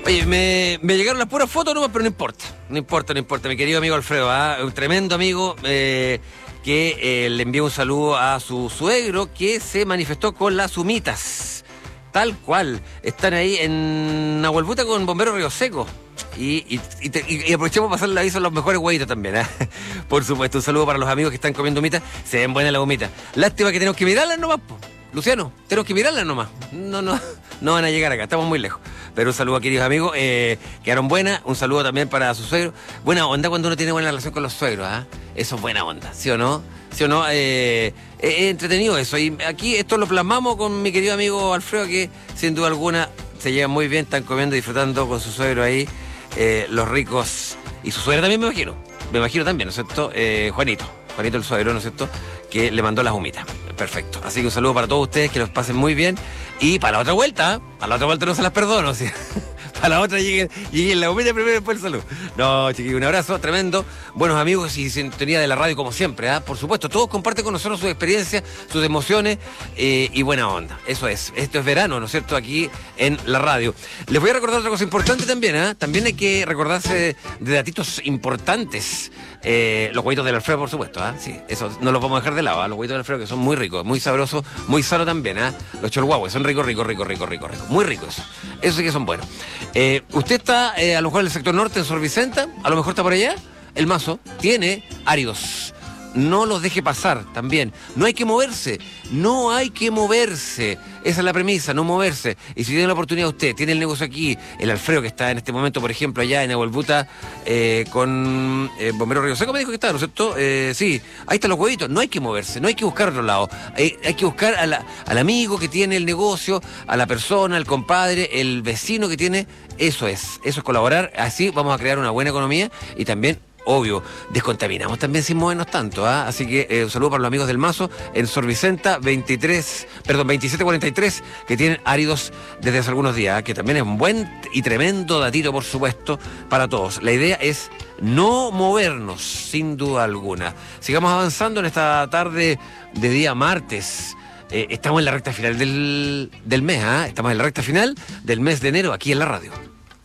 Oye, me, me llegaron las puras fotos nomás, pero no importa. No importa, no importa. Mi querido amigo Alfredo, ¿eh? Un tremendo amigo eh, que eh, le envió un saludo a su suegro que se manifestó con las humitas. Tal cual. Están ahí en Nahuelbuta con Bomberos Río Seco. Y, y, y, te, y aprovechemos para pasar el aviso a los mejores huevitos también, ¿eh? Por supuesto, un saludo para los amigos que están comiendo humitas. Se ven buenas las humitas. Lástima que tenemos que mirarlas nomás, po. Luciano, tenemos que mirarlas nomás. No, no, no van a llegar acá, estamos muy lejos. Pero un saludo a queridos amigos, eh, quedaron buenas. Un saludo también para su suegro. Buena onda cuando uno tiene buena relación con los suegros, ¿ah? ¿eh? Eso es buena onda, ¿sí o no? ¿Sí o no? Eh, es entretenido eso. Y aquí esto lo plasmamos con mi querido amigo Alfredo, que sin duda alguna se llevan muy bien, están comiendo y disfrutando con su suegro ahí, eh, los ricos. Y su suegra también, me imagino. Me imagino también, ¿no es cierto? Eh, Juanito. Juanito el suegro, ¿no es cierto?, que le mandó las humitas. Perfecto. Así que un saludo para todos ustedes, que los pasen muy bien. Y para la otra vuelta, para la otra vuelta no se las perdono, ¿sí? Para la otra lleguen, lleguen la humita primero y después el saludo. No, chiquillos, un abrazo tremendo. Buenos amigos y sintonía de la radio como siempre, ¿ah? ¿eh? Por supuesto, todos comparten con nosotros sus experiencias, sus emociones eh, y buena onda. Eso es. Esto es verano, ¿no es cierto?, aquí en la radio. Les voy a recordar otra cosa importante también, ¿eh? También hay que recordarse de datitos importantes. Eh, los huevitos del Alfredo, por supuesto, ¿ah? ¿eh? Sí, eso no los vamos a dejar de lado, ¿eh? Los huevitos del Alfredo, que son muy ricos, muy sabrosos, muy sanos también, ¿eh? Los cholhuahues son ricos, ricos, ricos, ricos, ricos, ricos. Muy ricos eso. Eso sí que son buenos. Eh, usted está eh, a lo mejor en el sector norte, en Sor Vicenta, a lo mejor está por allá. El Mazo tiene áridos. No los deje pasar también. No hay que moverse. No hay que moverse. Esa es la premisa, no moverse. Y si tiene la oportunidad usted, tiene el negocio aquí, el Alfredo que está en este momento, por ejemplo, allá en Nahuelbuta, eh, con eh, Bombero Río Seco, me dijo que está, ¿no es cierto? Eh, sí, ahí están los huevitos. No hay que moverse, no hay que buscar otro lado. Eh, hay que buscar a la, al amigo que tiene el negocio, a la persona, al compadre, el vecino que tiene. Eso es, eso es colaborar. Así vamos a crear una buena economía y también, obvio, descontaminamos también sin movernos tanto, ¿ah? Así que eh, un saludo para los amigos del Mazo en Sor Vicenta veintitrés, perdón, veintisiete cuarenta y tres, que tienen áridos desde hace algunos días, ¿ah? Que también es un buen y tremendo datito, por supuesto, para todos. La idea es no movernos, sin duda alguna. Sigamos avanzando en esta tarde de día martes. Eh, estamos en la recta final del, del mes, ¿ah? Estamos en la recta final del mes de enero aquí en la radio.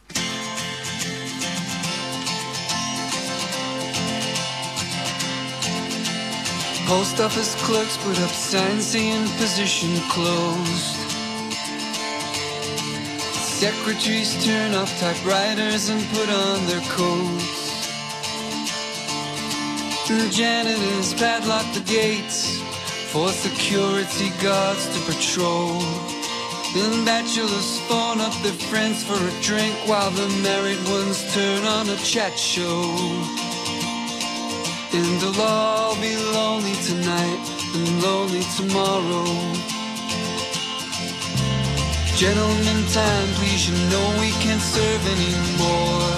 Post office clerks put up signs saying position closed. Secretaries turn off typewriters and put on their coats. The janitors padlock the gates for security guards to patrol. And bachelors phone up their friends for a drink while the married ones turn on a chat show. And they'll all be lonely tonight and lonely tomorrow. Gentlemen, time please, you know we can't serve anymore.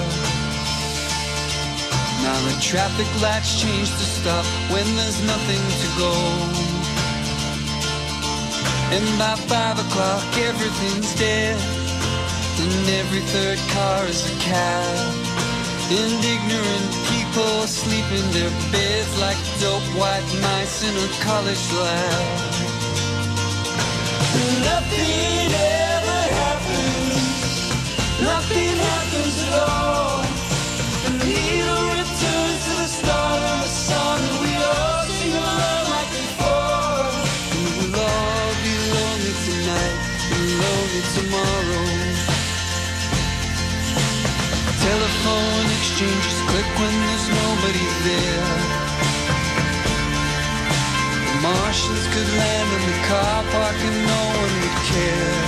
Now the traffic lights change to stop when there's nothing to go. And by five o'clock everything's dead, and every third car is a cab. And ignorant people sleep in their beds like dope white mice in a college lab. Nothing ever happens, nothing happens at all. The needle returns to the start of the song, and we all sing along like before. And we'll all be lonely tonight and lonely tomorrow. Telephone exchanges click when there's nobody there. The Martians could land in the car park and no one would care.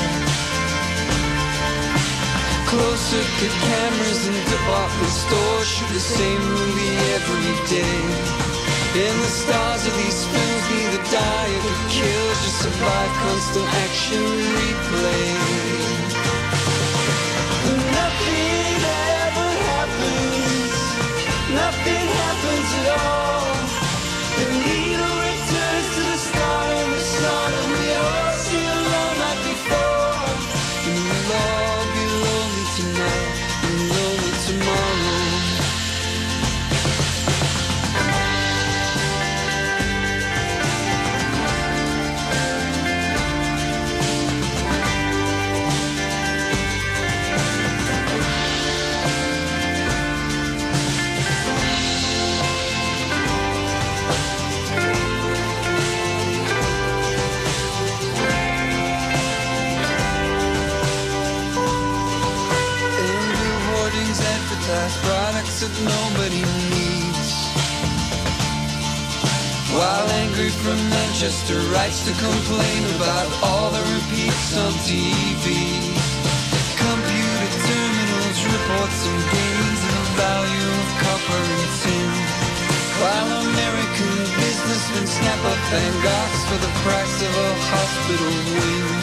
Closed circuit cameras in department stores shoot the same movie every day. And the stars of these films neither die or get killed, just survive constant action replay. Nothing ever happens, nothing happens at all. The needle returns to the start of the song, and we all sing along like before. And we'll all be lonely tonight and lonely tomorrow. class products that nobody needs. While angry from Manchester writes to complain about all the repeats on T V. Computer terminals report some gains in the value of copper and tin, while American businessmen snap up Van Goghs for the price of a hospital wing.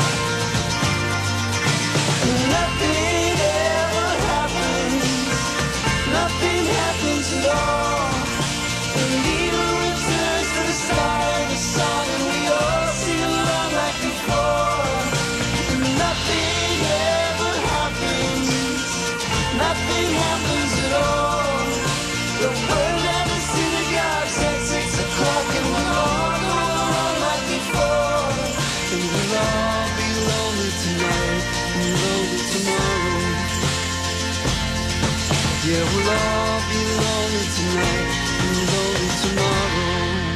Nothing ever happens, nothing happens at all. The needle returns to the start of the song, and we all sing along like before. Nothing ever happens, nothing happens at all. The word at the synagogues at six o'clock, and we'll all go along like before. And we'll all be lonely tonight, and lonely tomorrow. Yeah, we'll all be lonely tonight, and lonely tomorrow.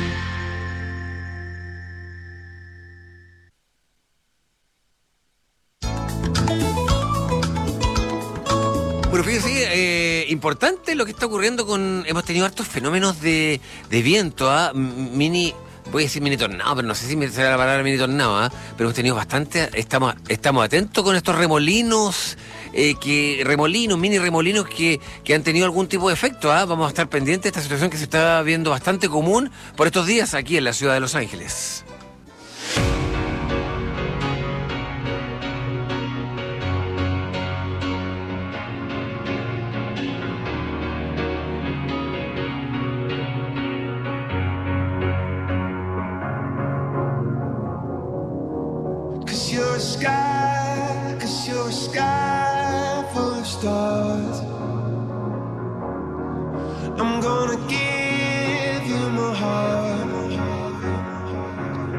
Bueno, fíjense, eh, importante lo que está ocurriendo con... Hemos tenido hartos fenómenos de, de viento, ¿ah? Mini... Voy a decir mini tornado, pero no sé si me será la palabra mini tornado, ¿ah? Pero hemos tenido bastante... Estamos, estamos atentos con estos remolinos, eh, que remolinos, mini remolinos que, que han tenido algún tipo de efecto, ¿ah? Vamos a estar pendientes de esta situación que se está viendo bastante común por estos días aquí en la ciudad de Los Ángeles. Cause you're a sky, cause you're a sky full of stars. I'm gonna give you my heart.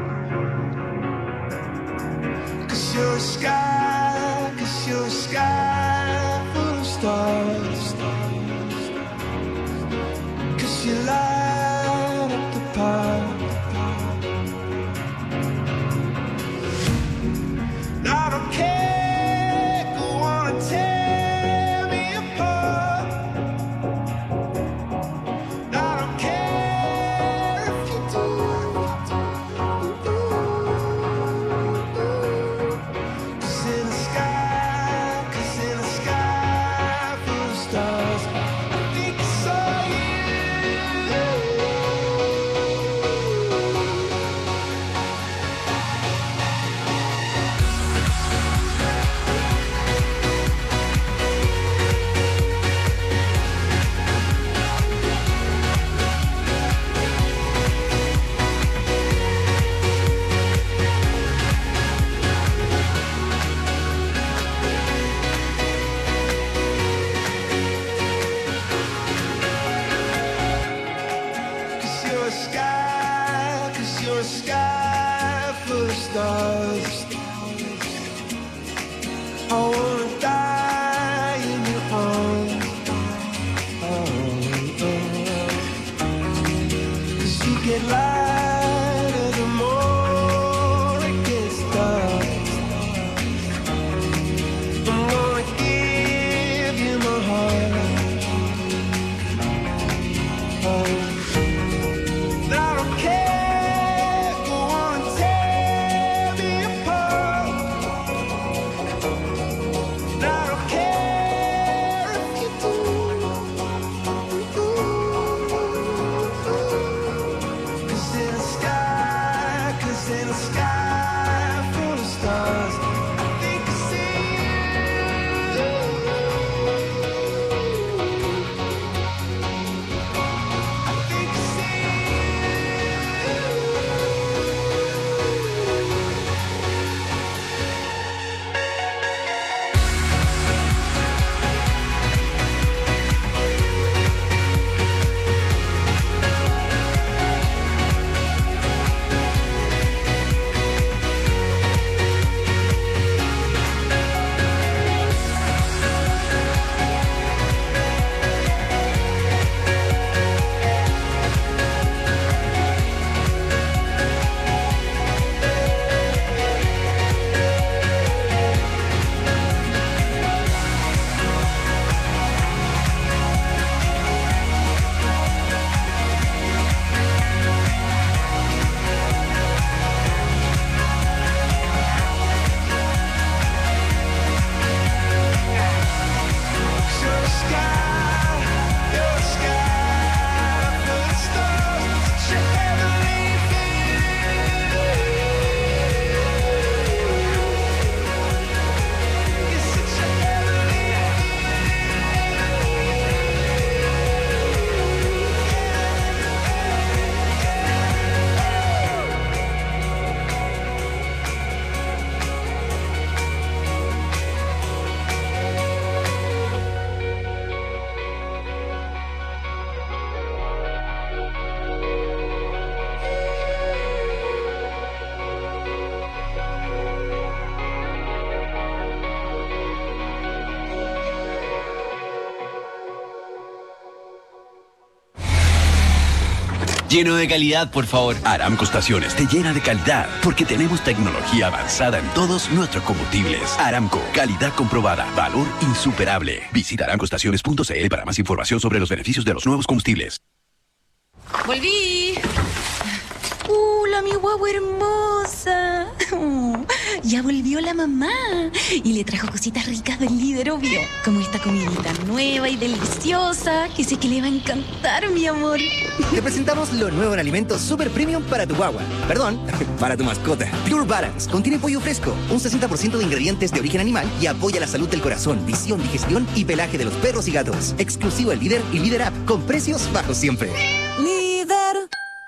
lleno de calidad, por favor. Aramco Estaciones te llena de calidad porque tenemos tecnología avanzada en todos nuestros combustibles. Aramco, calidad comprobada, valor insuperable. Visita aramco estaciones punto c l para más información sobre los beneficios de los nuevos combustibles. ¡Volví! ¡Hola, mi guagua hermosa! Oh, ya volvió la mamá y le trajo cositas ricas del Líder, obvio. Como esta comidita nueva y deliciosa que sé que le va a encantar, mi amor. Te presentamos lo nuevo en alimentos super premium para tu guagua. Perdón, para tu mascota. Pure Balance contiene pollo fresco, un sesenta por ciento de ingredientes de origen animal y apoya la salud del corazón, visión, digestión y pelaje de los perros y gatos. Exclusivo al Líder y Líder App, con precios bajos siempre. ¡Líder!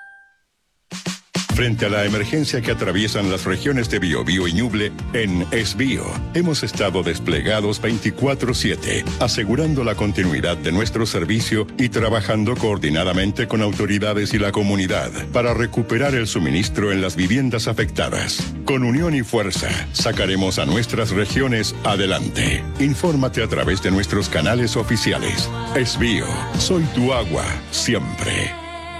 Frente a la emergencia que atraviesan las regiones de Biobío y Ñuble, en Esbío hemos estado desplegados veinticuatro siete, asegurando la continuidad de nuestro servicio y trabajando coordinadamente con autoridades y la comunidad para recuperar el suministro en las viviendas afectadas. Con unión y fuerza, sacaremos a nuestras regiones adelante. Infórmate a través de nuestros canales oficiales. Esbío, soy tu agua, siempre.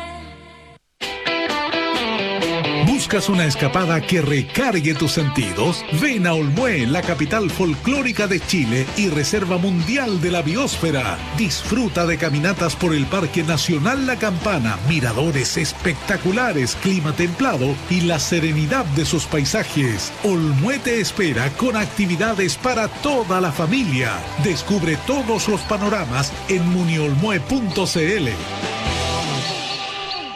¿Buscas una escapada que recargue tus sentidos? Ven a Olmué, la capital folclórica de Chile y reserva mundial de la biosfera. Disfruta de caminatas por el Parque Nacional La Campana, miradores espectaculares, clima templado y la serenidad de sus paisajes. Olmué te espera con actividades para toda la familia. Descubre todos los panoramas en muniolmué punto c l.